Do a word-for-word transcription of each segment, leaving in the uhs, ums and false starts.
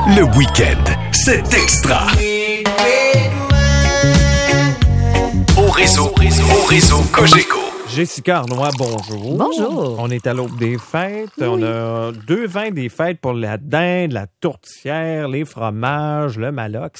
Le week-end, c'est extra. Au réseau, au réseau Cogeco. Jessica Arnois, bonjour. Bonjour. On est à l'aube des fêtes. Oui. On a deux vins des fêtes pour la dinde, la tourtière, les fromages, le malox.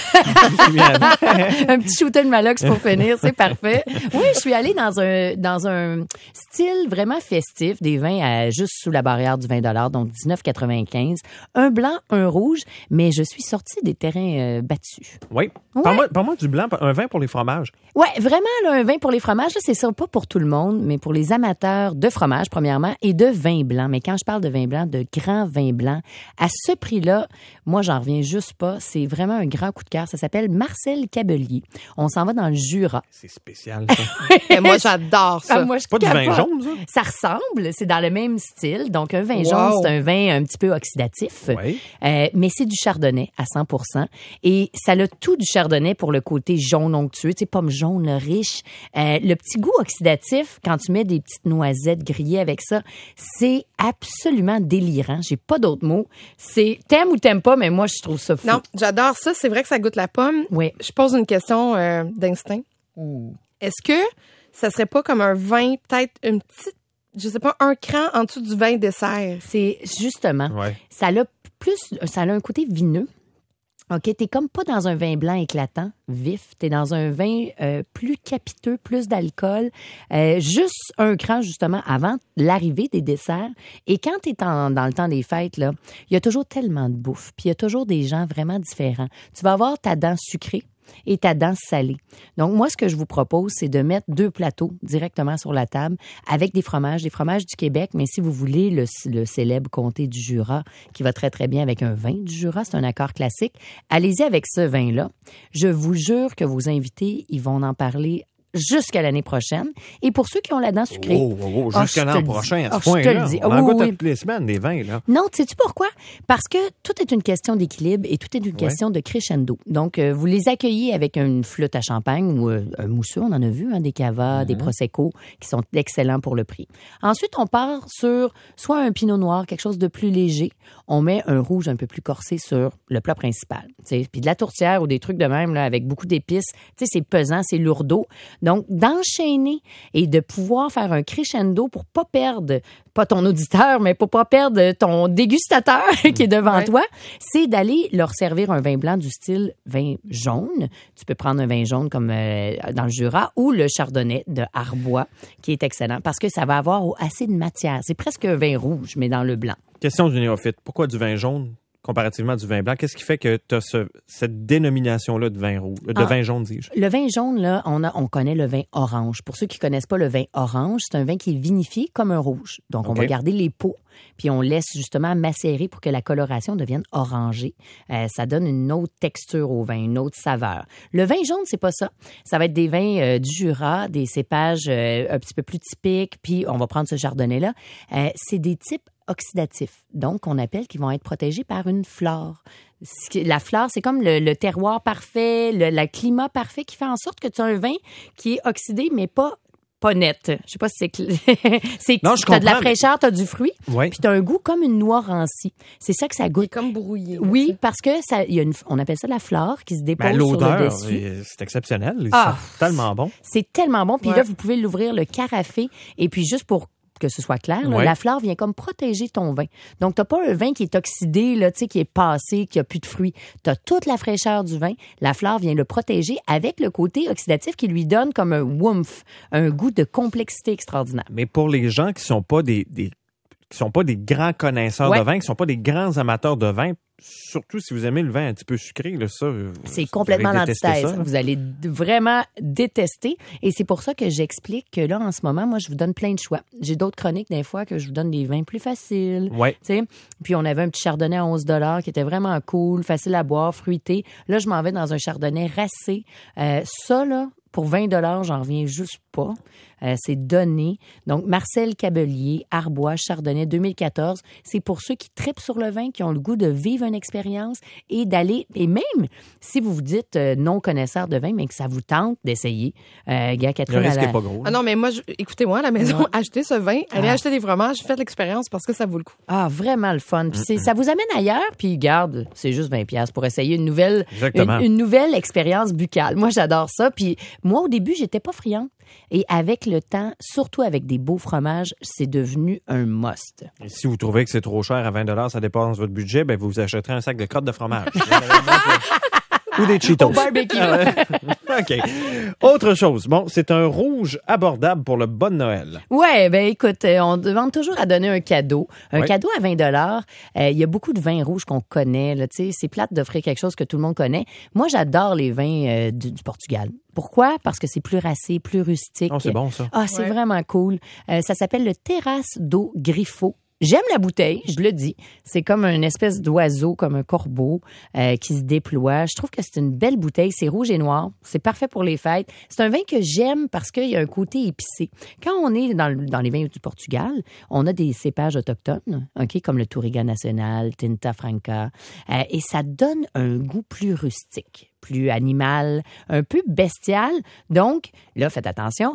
Un petit shooter de malox pour finir, c'est parfait. Oui, je suis allée dans un dans un style vraiment festif, des vins à, juste sous la barrière du vingt dollars, donc dix-neuf quatre-vingt-quinze. Un blanc, un rouge, mais je suis sortie des terrains euh, battus. Oui. Ouais. Parle-moi, parle-moi du blanc, un vin pour les fromages. Oui, vraiment, là, un vin pour les fromages, là, c'est ça, pas pour tout le monde, mais pour les amateurs de fromage, premièrement, et de vin blanc. Mais quand je parle de vin blanc, de grand vin blanc, à ce prix-là, moi, j'en reviens juste pas. C'est vraiment un grand coup de cœur. Ça s'appelle Marcel Cabellier. On s'en va dans le Jura. C'est spécial, ça. Et moi, j'adore ça. Ah, moi, je pas capote. Du vin jaune, ça? Ça ressemble, c'est dans le même style. Donc, un vin Wow. jaune, c'est un vin un petit peu oxydatif. Oui. Euh, mais c'est du chardonnay à cent pour cent. Et ça a tout du chardonnay pour le côté jaune onctueux, tu sais, pomme jaune, là, riche. Euh, le petit goût oxydatif, quand tu mets des petites noisettes grillées avec ça, c'est absolument délirant. J'ai pas d'autres mots. C'est t'aimes ou t'aimes pas, mais moi, je trouve ça fou. Non, j'adore ça. C'est vrai que ça goûte la pomme. Oui. Je pose une question euh, d'instinct. Ouh. Est-ce que ça serait pas comme un vin, peut-être une petite, je sais pas, un cran en dessous du vin dessert? C'est justement, Ouais. ça a plus, ça a un côté vineux. OK, t'es comme pas dans un vin blanc éclatant, vif. T'es dans un vin euh, plus capiteux, plus d'alcool. Euh, juste un cran, justement, avant l'arrivée des desserts. Et quand t'es en, dans le temps des fêtes, là, il y a toujours tellement de bouffe. Puis il y a toujours des gens vraiment différents. Tu vas avoir ta dent sucrée et ta dent salée. Donc, moi, ce que je vous propose, c'est de mettre deux plateaux directement sur la table avec des fromages, des fromages du Québec, mais si vous voulez le, le célèbre comté du Jura, qui va très, très bien avec un vin du Jura, c'est un accord classique, allez-y avec ce vin-là. Je vous jure que vos invités, ils vont en parler jusqu'à l'année prochaine. Et pour ceux qui ont la dent sucrée... Oh, oh, oh, oh, jusqu'à je l'an te le prochain, dis. à ce Oh, je te point-là. le dis. On en Oui, goûte à oui. toutes les semaines, des vins, là. Non, sais-tu pourquoi? Parce que tout est une question d'équilibre et tout est une question de crescendo. Donc, euh, vous les accueillez avec une flûte à champagne ou euh, un mousseux, on en a vu, hein, des cavas, mm-hmm. des prosecco, qui sont excellents pour le prix. Ensuite, on part sur soit un pinot noir, quelque chose de plus léger. On met un rouge un peu plus corsé sur le plat principal. T'sais. Puis de la tourtière ou des trucs de même, là, avec beaucoup d'épices. Tu sais, c'est pesant, c'est lourdeau. Donc, d'enchaîner et de pouvoir faire un crescendo pour pas perdre, pas ton auditeur, mais pour pas perdre ton dégustateur qui est devant ouais. toi, c'est d'aller leur servir un vin blanc du style vin jaune. Tu peux prendre un vin jaune comme euh, dans le Jura ou le chardonnay de Arbois qui est excellent parce que ça va avoir assez de matière. C'est presque un vin rouge, mais dans le blanc. Question du néophyte. Pourquoi du vin jaune comparativement à du vin blanc? Qu'est-ce qui fait que tu as ce, cette dénomination-là de vin rouge, de Ah, vin jaune, dis-je? Le vin jaune, là, on, a, on connaît le vin orange. Pour ceux qui connaissent pas le vin orange, c'est un vin qui est vinifié comme un rouge. Donc, on OK. va garder les peaux, puis on laisse justement macérer pour que la coloration devienne orangée. Euh, ça donne une autre texture au vin, une autre saveur. Le vin jaune, c'est pas ça. Ça va être des vins euh, du Jura, des cépages euh, un petit peu plus typiques, puis on va prendre ce chardonnay-là. Euh, c'est des types oxydatifs, donc on appelle qu'ils vont être protégés par une flore. La flore, c'est comme le, le terroir parfait, le, le climat parfait qui fait en sorte que tu as un vin qui est oxydé, mais pas pas net. Je sais pas si c'est cl... c'est Non, je t'as de la comprends, mais- fraîcheur, t'as du fruit, Oui. puis t'as un goût comme une noix rancie. C'est ça que ça Il est goûte. comme brouillé. Oui, là, parce que ça, il y a une, on appelle ça la flore qui se dépose Ben, sur le l'odeur, dessus. euh, c'est exceptionnel. Ils Ah. sont tellement bon. C'est tellement bon. Puis Ouais. là, vous pouvez l'ouvrir, le carafer, et puis juste pour que ce soit clair, là, Ouais. la flore vient comme protéger ton vin. Donc, t'as pas un vin qui est oxydé, là, tu sais, qui est passé, qui a plus de fruits. T'as toute la fraîcheur du vin. La flore vient le protéger avec le côté oxydatif qui lui donne comme un woomph, un goût de complexité extraordinaire. Mais pour les gens qui sont pas des, des qui sont pas des grands connaisseurs Ouais. de vin, qui sont pas des grands amateurs de vin, surtout si vous aimez le vin un petit peu sucré, là, ça, vous- C'est vous complètement allez détester l'antithèse. ça. Vous allez d- vraiment détester. Et c'est pour ça que j'explique que là, en ce moment, moi, je vous donne plein de choix. J'ai d'autres chroniques, des fois, que je vous donne des vins plus faciles. Ouais. Tu sais. Puis on avait un petit chardonnay à onze dollars qui était vraiment cool, facile à boire, fruité. Là, je m'en vais dans un chardonnay racé. Euh, ça, là, Pour vingt dollars, j'en reviens juste pas. Euh, c'est donné. Donc, Marcel Cabellier, Arbois, Chardonnay, deux mille quatorze. C'est pour ceux qui tripent sur le vin, qui ont le goût de vivre une expérience et d'aller... Et même si vous vous dites euh, non connaisseur de vin, mais que ça vous tente d'essayer. Euh, gars, Catherine... Le risque à la... n'est pas gros. Ah non, mais moi, je- écoutez-moi, à la maison, Ouais. achetez ce vin, allez Ah. acheter des fromages, faites l'expérience parce que ça vaut le coup. Ah, vraiment le fun. Puis c'est- ça vous amène ailleurs, puis garde, c'est juste vingt piastres pour essayer une nouvelle, Exactement. une, une nouvelle expérience buccale. Moi, j'adore ça. Puis moi, au début, j'étais pas friande. Et avec le temps, surtout avec des beaux fromages, c'est devenu un must. Et si vous trouvez que c'est trop cher à vingt dollars, ça dépasse votre budget, ben vous achèterez un sac de crottes de fromage. Ou des Cheetos. Au barbecue. Ah ouais. OK. Autre chose. Bon, c'est un rouge abordable pour le bon Noël. Ouais, ben écoute, euh, on demande toujours à donner un cadeau. Un Ouais. cadeau à vingt dollars. Euh, il y a beaucoup de vins rouges qu'on connaît. Là, tu sais, c'est plate d'offrir quelque chose que tout le monde connaît. Moi, j'adore les vins euh, du, du Portugal. Pourquoi? Parce que c'est plus racé, plus rustique. Oh, c'est bon, ça. Ah, c'est Ouais. vraiment cool. Euh, ça s'appelle le Terrasse d'eau Griffo. J'aime la bouteille, je le dis. C'est comme une espèce d'oiseau, comme un corbeau euh, qui se déploie. Je trouve que c'est une belle bouteille. C'est rouge et noir. C'est parfait pour les fêtes. C'est un vin que j'aime parce qu'il y a un côté épicé. Quand on est dans, le- dans les vins du Portugal, on a des cépages autochtones, ok, comme le Touriga Nacional, Tinta Franca, euh, et ça donne un goût plus rustique, plus animal, un peu bestial. Donc, là, faites attention.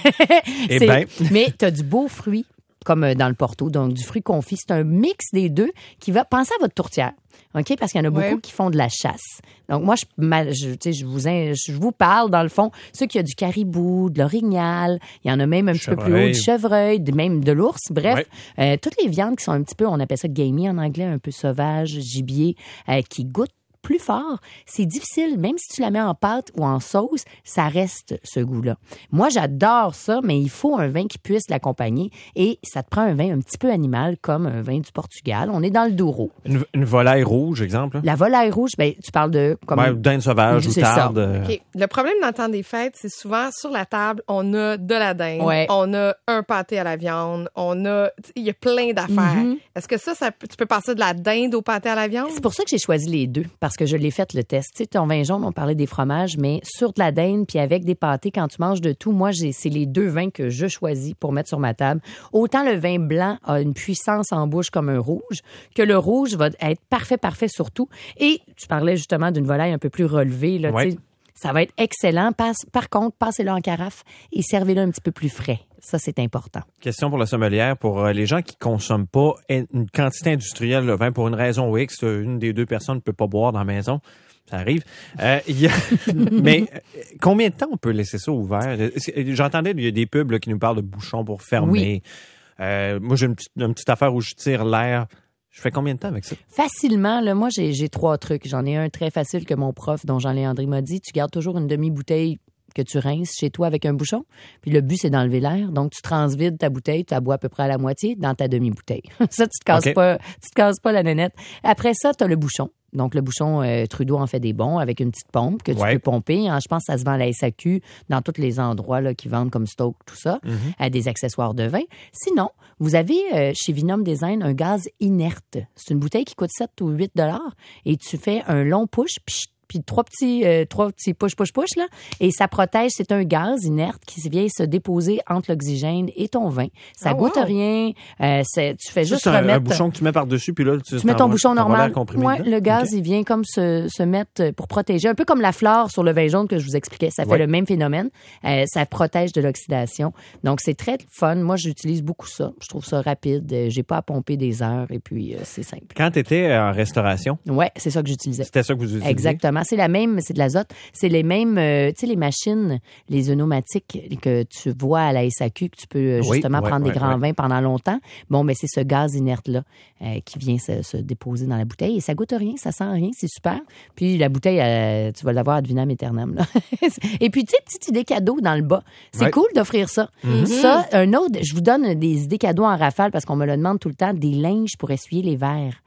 Eh C'est- ben. Mais tu as du beau fruit, comme euh, dans le Porto, donc du fruit confit. C'est un mix des deux qui va... Pensez à votre tourtière, OK? Parce qu'il y en a beaucoup Ouais. qui font de la chasse. Donc, moi, je, ma- je, tu sais, je, vous, in- je vous parle, dans le fond, ceux qui ont du caribou, de l'orignal, il y en a même un petit peu plus haut, Chevreuil. du chevreuil, de- même de l'ours. Bref, Ouais. euh, toutes les viandes qui sont un petit peu, on appelle ça gamey en anglais, un peu sauvage, gibier, euh, qui goûtent plus fort, c'est difficile. Même si tu la mets en pâte ou en sauce, ça reste ce goût-là. Moi, j'adore ça, mais il faut un vin qui puisse l'accompagner et ça te prend un vin un petit peu animal comme un vin du Portugal. On est dans le Douro. Une, une volaille rouge, exemple. La volaille rouge, ben, tu parles de... Comme... Ouais, dinde sauvage ou C'est ça. tarde. euh, OK. Le problème dans le temps des fêtes, c'est souvent sur la table, on a de la dinde, Ouais. on a un pâté à la viande, on a... Il y a plein d'affaires. Mhm. Est-ce que ça, ça, peut- tu peux passer de la dinde au pâté à la viande? C'est pour ça que j'ai choisi les deux, parce que je l'ai fait le test. Tu sais, ton vin jaune, on parlait des fromages, mais sur de la dinde puis avec des pâtés, quand tu manges de tout, moi, j'ai, c'est les deux vins que je choisis pour mettre sur ma table. Autant le vin blanc a une puissance en bouche comme un rouge, que le rouge va être parfait, parfait surtout. Et tu parlais justement d'une volaille un peu plus relevée, là, Ouais. tu sais. Ça va être excellent. Passe- Par contre, passez-le en carafe et servez-le un petit peu plus frais. Ça, c'est important. Question pour la sommelière, pour euh, les gens qui consomment pas une quantité industrielle de vin pour une raison X, euh, une des deux personnes ne peut pas boire dans la maison. Ça arrive. Euh, il y a- Mais euh, combien de temps on peut laisser ça ouvert? C'est- J'entendais, il y a des pubs là, qui nous parlent de bouchons pour fermer. Oui. Euh, moi, j'ai une petite, une petite affaire où je tire l'air. Je fais combien de temps avec ça? Facilement, là, moi, j'ai, j'ai trois trucs. J'en ai un très facile que mon prof, dont Jean-Léandré m'a dit. Tu gardes toujours une demi-bouteille que tu rinces chez toi avec un bouchon. Puis le but, c'est d'enlever l'air. Donc, tu transvides ta bouteille, tu la bois à peu près à la moitié dans ta demi-bouteille. Ça, tu te casses OK. pas, tu te casses pas la nénette. Après ça, tu as le bouchon. Donc, le bouchon, euh, Trudeau en fait des bons avec une petite pompe que tu Ouais. peux pomper. Hein, je pense que ça se vend à la S A Q dans tous les endroits là, qui vendent comme Stoke, tout ça, à des accessoires de vin. Sinon, vous avez euh, chez Vinum Design un gaz inerte. C'est une bouteille qui coûte sept ou huit dollars et tu fais un long push, pchit, puis trois petits, euh, trois petits push, push, push, là, et ça protège. C'est un gaz inerte qui vient se déposer entre l'oxygène et ton vin. Ça Ah, goûte wow. rien. Euh, c'est- tu fais Ça, juste c'est un, remettre... un bouchon que tu mets par-dessus, puis là, tu, Tu mets ton t'envoies- bouchon t'envoies normal. l'air comprimé Ouais, dedans? le gaz, OK. il vient comme se, se mettre pour protéger. Un peu comme la flore sur le vin jaune que je vous expliquais. Ça fait Ouais. le même phénomène. Euh, ça protège de l'oxydation. Donc, c'est très fun. Moi, j'utilise beaucoup ça. Je trouve ça rapide. Euh, J'ai pas à pomper des heures et puis euh, c'est simple. Quand tu étais en restauration, Ouais, c'est ça que j'utilisais. c'était ça que vous utilisiez? Exactement. C'est la même, c'est de l'azote. C'est les mêmes, euh, tu sais, les machines, les œnomatiques que tu vois à la S A Q, que tu peux euh, Oui, justement ouais, prendre ouais, des grands ouais. vins pendant longtemps. Bon, mais c'est ce gaz inerte-là euh, qui vient se, se déposer dans la bouteille et ça goûte rien, ça sent rien, c'est super. Puis la bouteille, euh, tu vas l'avoir ad vinam aeternam, là. Et puis, tu sais, petite idée cadeau dans le bas. C'est Ouais. cool d'offrir ça. Ça, un autre, je vous donne des idées cadeaux en rafale parce qu'on me le demande tout le temps, des linges pour essuyer les verres.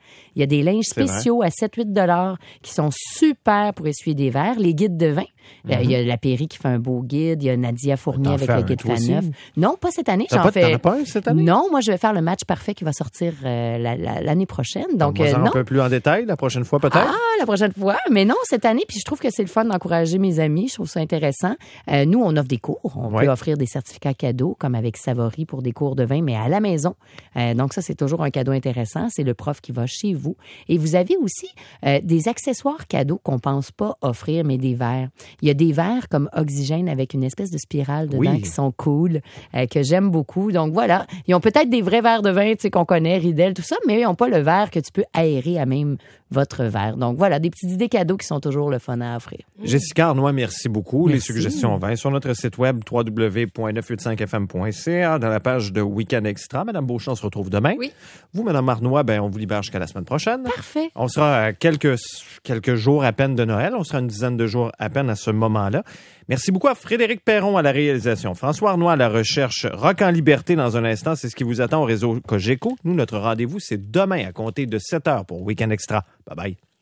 Il y a des linges C'est spéciaux à sept huit dollars qui sont super pour essuyer des verres. Les guides de vin. Mm-hmm. Il y a la Péri qui fait un beau guide. Il y a Nadia Fournier T'en avec fais le un, guide toi aussi? Faneuf. Non, pas cette année. T'as J'en pas, fais... T'en as pas un cette année? Non, moi, je vais faire le match parfait qui va sortir euh, la, la, l'année prochaine. Donc, Donc euh, un non. peu plus en détail la prochaine fois peut-être? Ah, la prochaine fois. Mais non, cette année, puis je trouve que c'est le fun d'encourager mes amis. Je trouve ça intéressant. Euh, nous, on offre des cours. On Ouais. peut offrir des certificats cadeaux, comme avec Savory pour des cours de vin, mais à la maison. Euh, donc, ça, c'est toujours un cadeau intéressant. C'est le prof qui va chez vous. Et vous avez aussi euh, des accessoires cadeaux qu'on pense pas offrir, mais des verres. Il y a des verres comme Oxygène avec une espèce de spirale dedans Oui. qui sont cool, euh, que j'aime beaucoup. Donc, voilà. Ils ont peut-être des vrais verres de vin, tu sais, qu'on connaît, Riedel, tout ça, mais ils n'ont pas le verre que tu peux aérer à même votre verre. Donc, voilà, des petites idées cadeaux qui sont toujours le fun à offrir. Jessica Arnois, merci beaucoup. Les Merci. suggestions vin sur notre site web w w w point neuf cent quatre-vingt-cinq f m point c a dans la page de Week-end Extra. Madame Beauchamp se retrouve demain. Oui. Vous, Madame Arnois, ben, on vous libère jusqu'à la semaine prochaine. Parfait. On sera à quelques, quelques jours à peine de Noël. On sera une dizaine de jours à peine à ce moment-là. Merci beaucoup à Frédéric Perron à la réalisation. François Arnois à la recherche. Rock en liberté dans un instant. C'est ce qui vous attend au réseau Cogeco. Nous, notre rendez-vous, c'est demain à compter de sept heures pour Week-end Extra. Bye bye.